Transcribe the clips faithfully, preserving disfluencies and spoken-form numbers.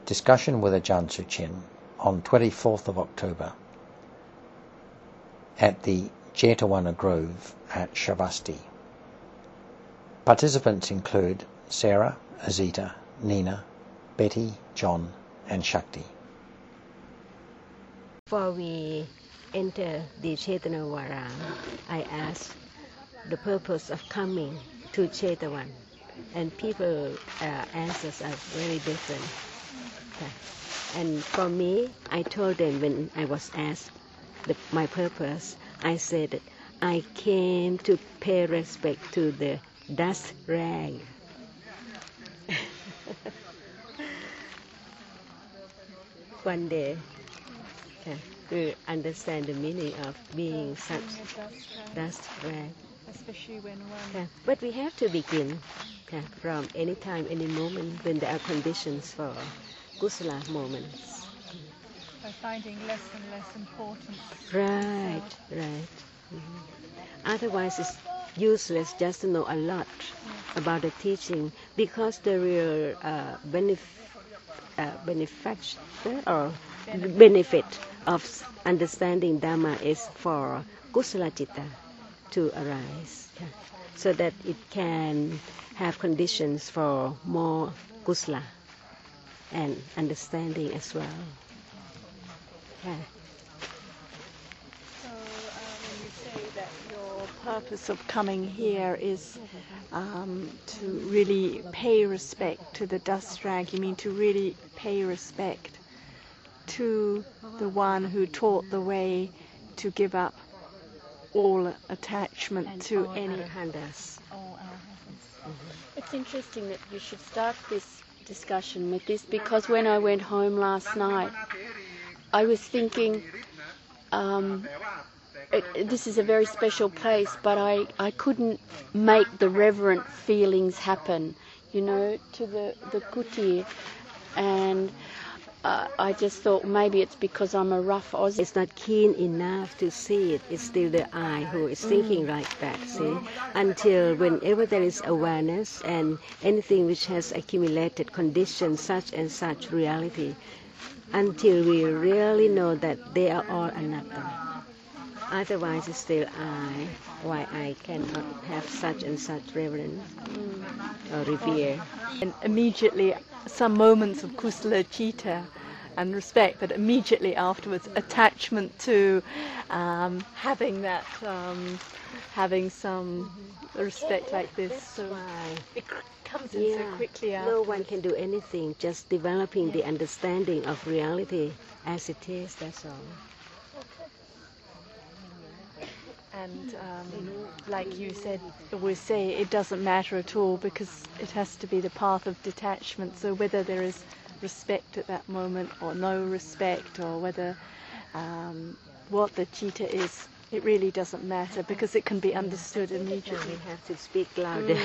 Discussion with Ajahn Suchin on twenty-fourth of October at the Jetawana Grove at Shavasti. Participants include Sarah, Azita, Nina, Betty, John and Shakti. Before we enter the Chetanavara, I asked the purpose of coming to Chetawan, and people uh, answers are very different. Okay. And for me, I told them when I was asked the, my purpose, I said that I came to pay respect to the dust rag. One day, okay, to understand the meaning of being such dust rag. Especially when one... Okay. But we have to begin okay, from any time, any moment when there are conditions for kusala moments. By finding less and less importance. Right, right. Mm-hmm. Otherwise it's useless just to know a lot yes. about the teaching, because the real uh, benef uh, benefactor or benefit. benefit of understanding Dhamma is for kusala citta to arise, okay, so that it can have conditions for more kusala and understanding as well. Okay. So uh, when you say that your purpose of coming here is um, to really pay respect to the dust rag, you mean to really pay respect to the one who taught the way to give up all attachment and to all any arhantas. all arhatans. Mm-hmm. It's interesting that you should start this discussion with this, because when I went home last night, I was thinking, um, it, this is a very special place, but I, I couldn't make the reverent feelings happen, you know, to the, the kuti. And uh, I just thought maybe it's because I'm a rough Aussie. It's not keen enough to see it. It's still the I who is thinking mm. like that, see? Until whenever there is awareness and anything which has accumulated conditions, such and such reality, until we really know that they are all anatta. Otherwise it's still I, why I cannot have such and such reverence mm. or revere. And immediately some moments of kusala citta and respect, but immediately afterwards attachment to um, having that, um, having some respect like this. That's so why it comes in yeah, so quickly out. No one can do anything, just developing the understanding of reality as it is, that's all. And um, like you said, always say, it doesn't matter at all, because it has to be the path of detachment. So whether there is respect at that moment or no respect, or whether um, what the citta is, it really doesn't matter, because it can be understood immediately. We have to speak louder.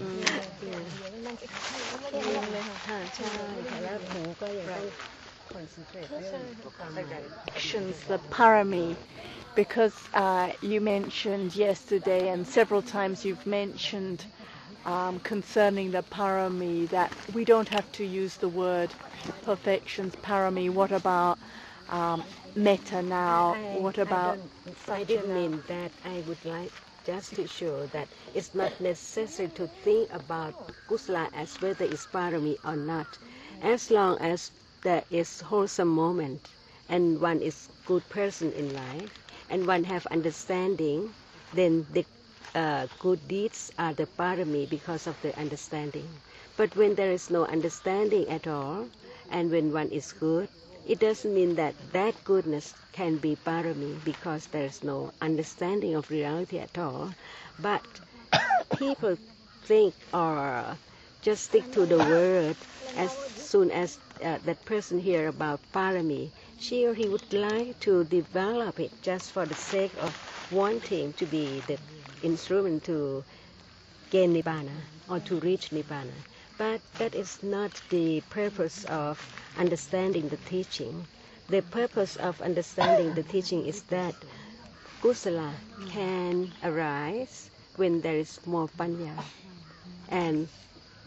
Actions, the parami, because uh, you mentioned yesterday, and several times you've mentioned um, concerning the parami, that we don't have to use the word perfections, parami. What about um, metta now? I, what about I, I didn't mean that. I would like just to show that it's not necessary to think about kusala as whether it's parami or not. As long as there is wholesome moment and one is good person in life and one have understanding, then the uh, good deeds are the parami because of the understanding. But when there is no understanding at all, and when one is good, it doesn't mean that that goodness can be parami, because there is no understanding of reality at all. But people think or just stick to the word as soon as uh, that person hear about parami, she or he would like to develop it just for the sake of wanting to be the instrument to gain nibbana or to reach nibbana. But that is not the purpose of understanding the teaching. The purpose of understanding the teaching is that kusala can arise when there is more panya. And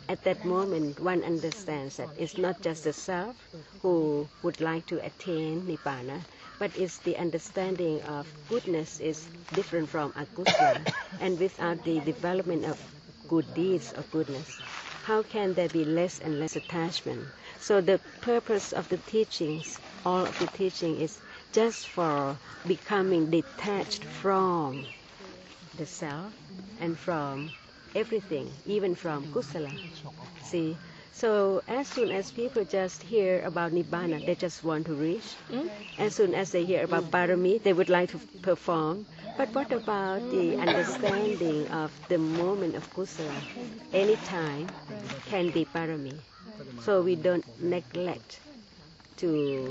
at that moment one understands that it's not just the self who would like to attain Nibbana, but it's the understanding of goodness is different from akusala. And without the development of good deeds of goodness, how can there be less and less attachment? So the purpose of the teachings, all of the teaching is just for becoming detached from the self and from everything, even from kusala. See, so as soon as people just hear about Nibbana, they just want to reach. Mm? As soon as they hear about Parami, they would like to perform. But what about the understanding of the moment of kusala? Any time can be Parami. So we don't neglect to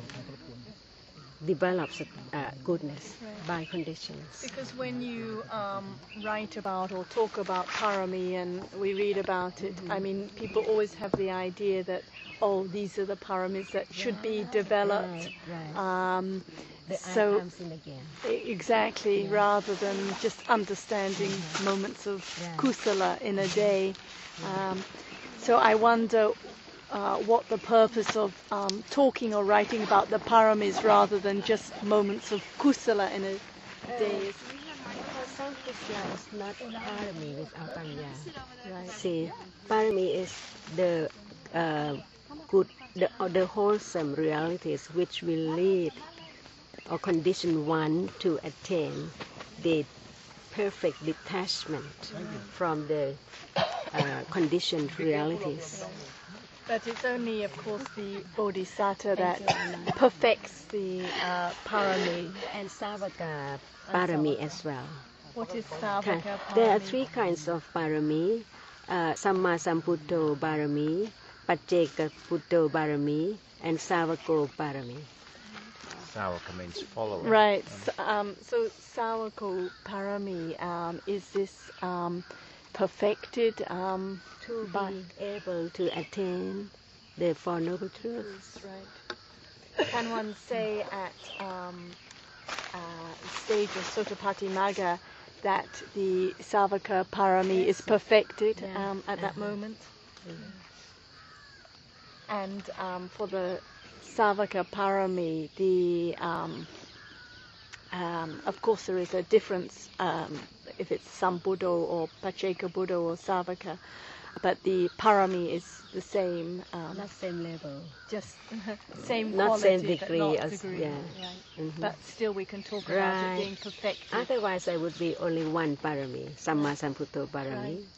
develop uh, goodness by conditions. Because when you um, write about or talk about parami and we read about it, mm-hmm. I mean, people always have the idea that, oh, these are the paramis that should be developed. Right, right. Um, the so again. Exactly, yeah. Rather than just understanding mm-hmm. moments of yeah. kusala in a day. Um, so I wonder Uh, what the purpose of um, talking or writing about the paramis rather than just moments of kusala in a day is. Because some kusala is not parami without panya. Right. See, parami is the uh, good, the, or the wholesome realities which will lead or condition one to attain the perfect detachment from the uh, conditioned realities. But it's only, of course, the bodhisattva that perfects the uh, parami. And savaka parami as well. What is savaka parami? There are three kinds of parami. Uh, Samma Sambuddho parami, Pacceka Buddho parami, and Savako parami. Savaka means follower. Right. Um, so Savako parami, um, is this um, perfected um, to by be able to attain the Four Noble Truths. Right. Can one say at um, uh, stage of Sotapatimagga that the Savaka Parami is perfected yeah. um, at that uh-huh. moment? Mm-hmm. And um, for the Savaka Parami, the um, um, of course there is a difference um, if it's Sambuddho or Pacceka Buddho or Savaka, but the parami is the same. Um, not same level. Just same not quality, same degree. but not as, degree. Yeah. Right. Mm-hmm. But still we can talk right. about it being perfected. Otherwise there would be only one parami, Samma Sambuddho parami. Right.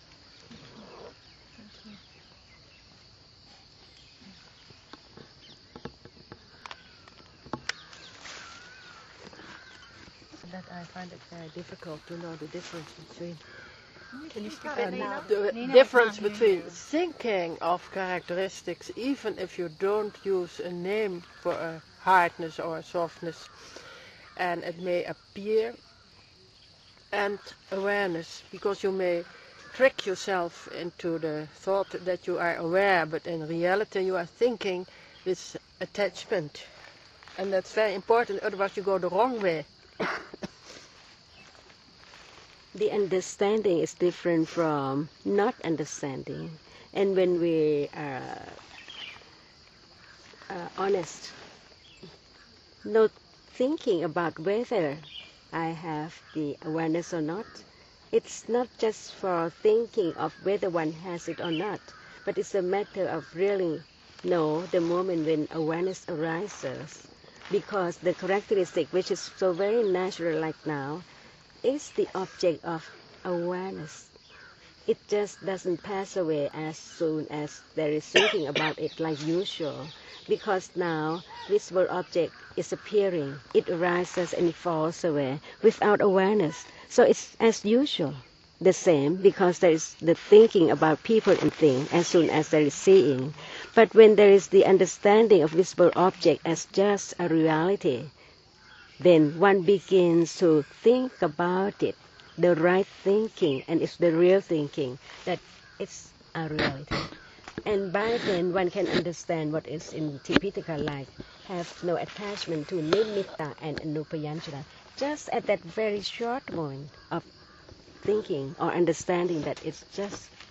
That I find it very difficult to know the difference between. Can you speak And now? the difference between thinking of characteristics, even if you don't use a name for a hardness or a softness, and it may appear, and awareness, because you may trick yourself into the thought that you are aware, but in reality you are thinking with attachment. And that's very important, otherwise you go the wrong way. The understanding is different from not understanding. And when we are uh, honest, not thinking about whether I have the awareness or not, it's not just for thinking of whether one has it or not, but it's a matter of really know the moment when awareness arises. Because the characteristic, which is so very natural like now, is the object of awareness. It just doesn't pass away as soon as there is thinking about it like usual. Because now visible object is appearing, it arises and it falls away without awareness. So it's as usual, the same, because there is the thinking about people and things as soon as there is seeing. But when there is the understanding of visible object as just a reality, then one begins to think about it, the right thinking, and it's the real thinking, that it's a reality. And by then one can understand what is in Tipitaka like, have no attachment to nimitta and anupayanchana, just at that very short moment of thinking or understanding that it's just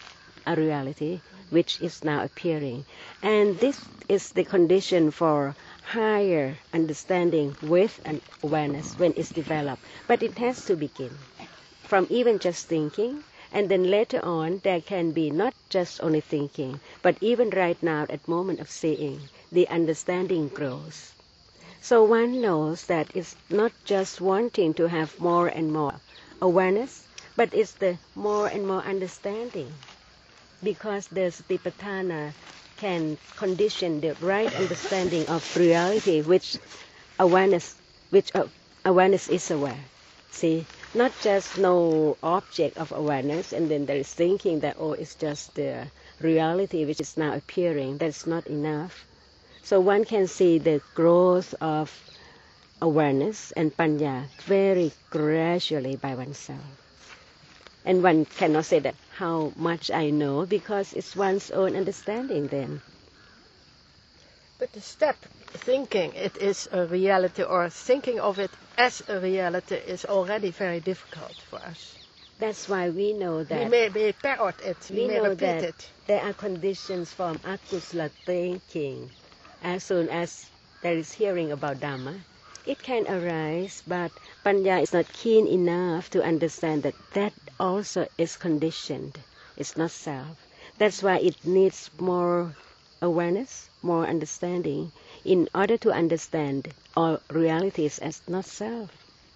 a reality which is now appearing. And this is the condition for higher understanding with an awareness when it's developed. But it has to begin from even just thinking, and then later on there can be not just only thinking, but even right now at moment of seeing, the understanding grows. So one knows that it's not just wanting to have more and more awareness, but it's the more and more understanding, because the Satipatthana can condition the right understanding of reality, which awareness, which uh, awareness is aware. See, not just no object of awareness, and then there is thinking that, oh, it's just the reality which is now appearing. That's not enough. So one can see the growth of awareness and panya very gradually by oneself. And one cannot say that how much I know, because it's one's own understanding then. But the step, thinking it is a reality or thinking of it as a reality, is already very difficult for us. That's why we know that we may, may parrot it, we, we may know repeat that it. there are conditions from akusala thinking. As soon as there is hearing about Dhamma, it can arise, but Panya is not keen enough to understand that that also is conditioned. It's not self. That's why it needs more awareness, more understanding, in order to understand all realities as not self.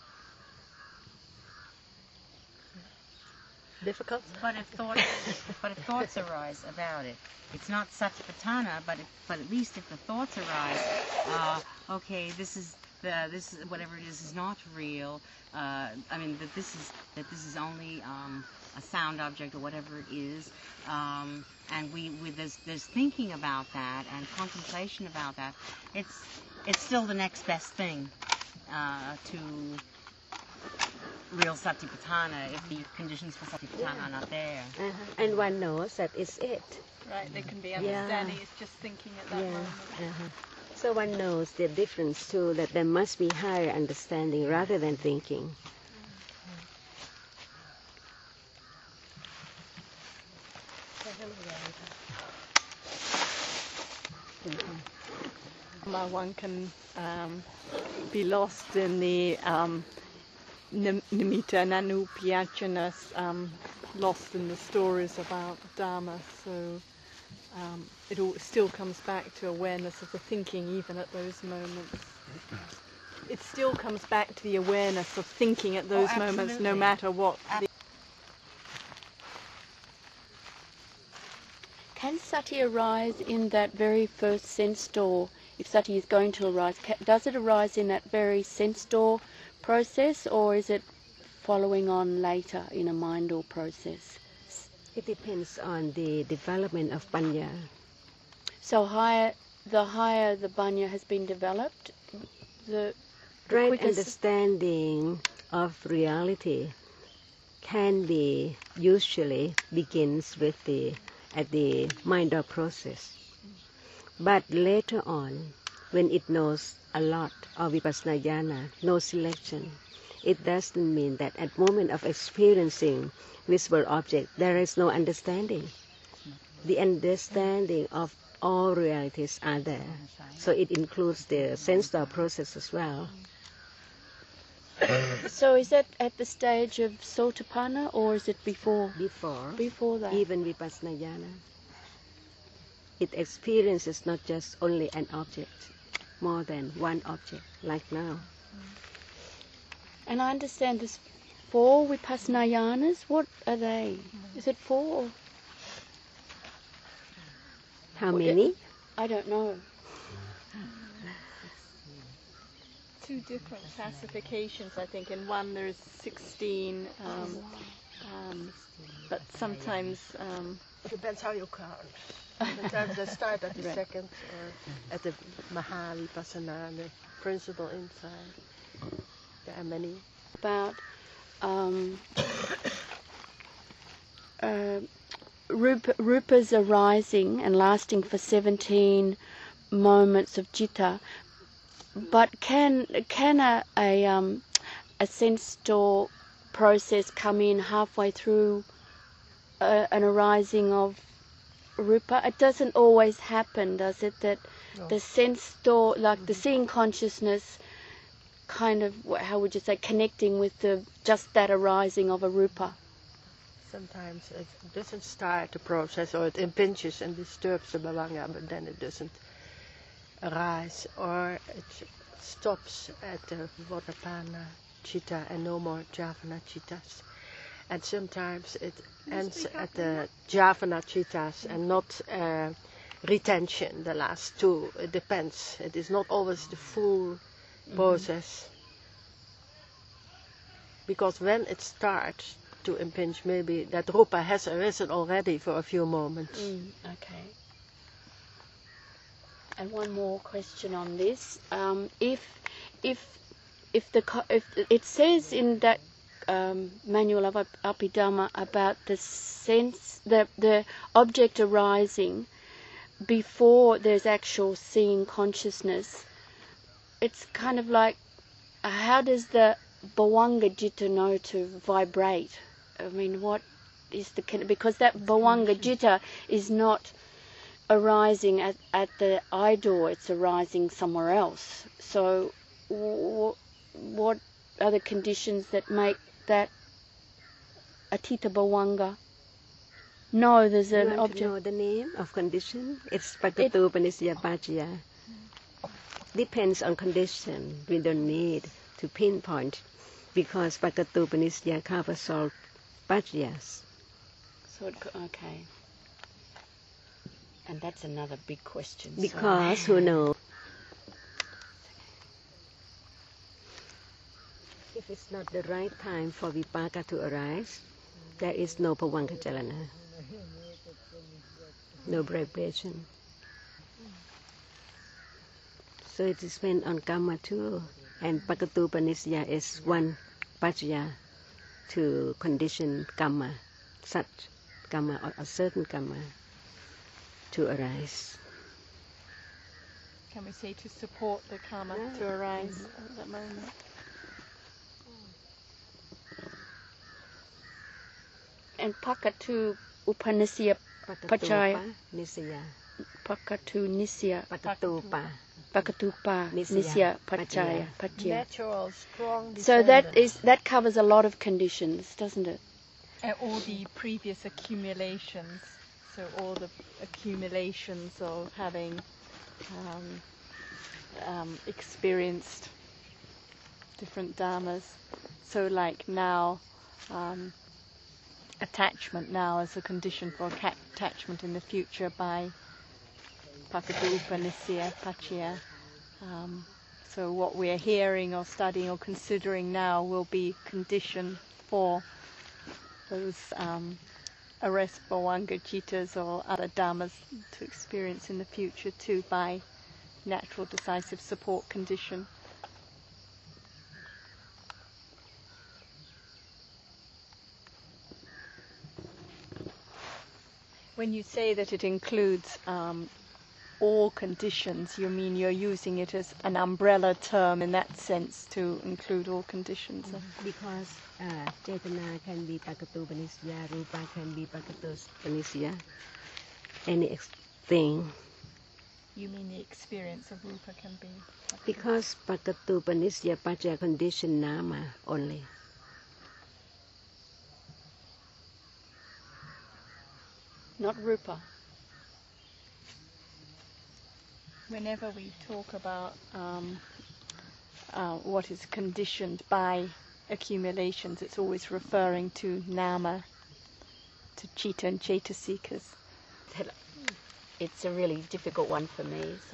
Difficult? But if thoughts, but if thoughts arise about it, it's not Satipatthana, but if, but at least if the thoughts arise, uh, okay, this is the this is whatever it is is not real. Uh, I mean that this is that this is only um, a sound object or whatever it is, um, and we, we there's there's thinking about that and contemplation about that. It's it's still the next best thing uh, to real Satipatthana if the conditions for Satipatthana are not there. Uh-huh. And one knows that it's it. Right, there can be Yeah. understanding, it's just thinking at that Yeah. moment. Uh-huh. So one knows the difference too, that there must be higher understanding rather than thinking. Uh, One can um, be lost in the um, nim- nimitta nanupyachanas, um, lost in the stories about Dharma. So um, it all still comes back to awareness of the thinking, even at those moments. It still comes back to the awareness of thinking at those Oh, moments, no absolutely. matter what. The Can sati arise in that very first sense door? If sati is going to arise, ca- does it arise in that very sense door process, or is it following on later in a mind door process? It depends on the development of panya. So higher, the higher the banya has been developed, the, the Right quickest. understanding of reality can be usually begins with the at the mind door process. But later on, when it knows a lot of vipassana jhana, no selection, it doesn't mean that at moment of experiencing visible object, there is no understanding. The understanding of all realities are there. So it includes the sense door process as well. So is that at the stage of Sotapanna, or is it before? Before, Before that. even vipassana jhana, it experiences not just only an object, more than one object, like now. And I understand there's four vipassana jhanas. What are they? Is it four? Or How Well, it- many? I don't know. two different classifications, I think. In one there's sixteen, um, um, but sometimes um, Depends how you count. Sometimes they start at the Right. second or at the Mahavipassana, the principle inside. There are many. About um, uh, rupa, rupas arising and lasting for seventeen moments of citta. But can can a a, um, a sense door process come in halfway through uh, an arising of rupa? It doesn't always happen, does it? That No. the sense thought, like the seeing consciousness, kind of, wh- how would you say, connecting with the just that arising of a rupa. Sometimes it doesn't start the process, or it impinges and disturbs the bhavanga, but then it doesn't arise, or it stops at the Votapana Chitta and no more Javana Chittas. And sometimes it ends at the Javana Chittas and not uh, retention, the last two. It depends. It is not always the full process. Because when it starts to impinge, maybe that rupa has arisen already for a few moments. Mm, okay. And one more question on this: um, if, if, if the co- if it says in that um, manual of Ap- Abhidhamma about the sense, the the object arising before there's actual seeing consciousness, it's kind of like, uh, how does the Bhavanga Jitta know to vibrate? I mean, what is the con- because that Bhavanga Jitta is not arising at, at the eye door, it's arising somewhere else. So w- what are the conditions that make that Atita Bhavanga? No, there's You an want to object. know the name of condition? It's Pakatupanisya Pachaya. Depends on condition. We don't need to pinpoint because Pakatupanisya covers all Pachayas. So it, co- okay. And that's another big question. so- Because who knows? If it's not the right time for Vipaka to arise, there is no Pavanga Chalana, no vibration. So it depends on Karma too. And Pakatupanisya is one Pachaya to condition Karma, such Karma or a certain Karma to arise. Can we say to support the karma Yeah. to arise at that moment? And Pakatu Upanisya Pachaya. Pakatupa Nisya. Pakatu Nisya. Pakatupa. Pakatupa Nisya Nisya Pachaya. Pachaya. Pachaya. Natural, strong So that descendants. is that covers a lot of conditions, doesn't it? Uh, all the previous accumulations, so all the accumulations of having um, um, experienced different dharmas. So like now, um, attachment now as a condition for ca- attachment in the future by Pakatupa Nisya Pachaya. Um, so what we're hearing or studying or considering now will be condition for those um, arrest Bhavanga Jittas or other dharmas to experience in the future too by natural decisive support condition. When you say that it includes um, all conditions, you mean you're using it as an umbrella term in that sense to include all conditions? Because uh, Chetana can be Pakatupanisya, Rupa can be Pakatupanisya, anything. You mean the experience of Rupa can be? Because Pakatupanisya Pachaya condition Nama only. Not Rupa. Whenever we talk about um, uh, what is conditioned by accumulations, it's always referring to Nama, to Chitta and Chaitasikas. It's a really difficult one for me. So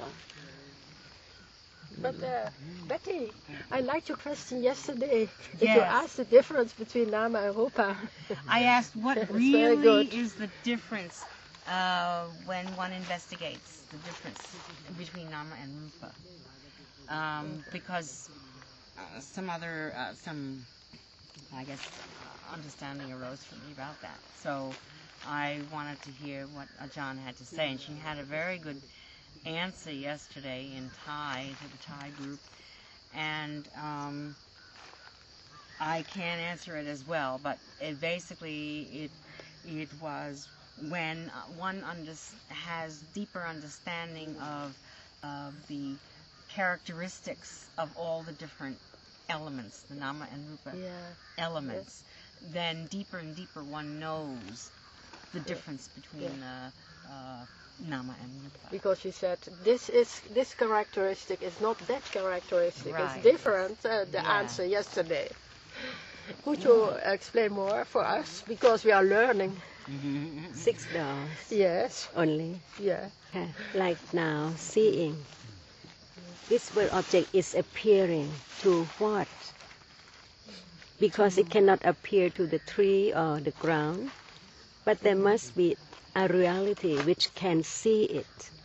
But uh, Betty, I liked your question yesterday. If you Yes. asked the difference between Nama and Rupa. I asked what That's very really good. is the difference uh, when one investigates the difference between Nama and Rupa. Um, because uh, some other, uh, some, I guess, uh, understanding arose for me about that. So I wanted to hear what Ajahn had to say, and she had a very good answer yesterday in Thai to the Thai group, and um, I can answer it as well. But it basically it It was when uh, one under, has deeper understanding of, of the characteristics of all the different elements, the nama and rupa Yeah. elements, then deeper and deeper one knows the difference between Yeah. uh, uh, nama and rupa. Because she said this is this characteristic is not that characteristic. Right. It's different. Uh, the Yeah. answer yesterday. Could you explain more for us? Because we are learning. Six doors Yes. only. Yeah. Okay. Like now, seeing. This world object is appearing to what? Because it cannot appear to the tree or the ground, but there must be a reality which can see it.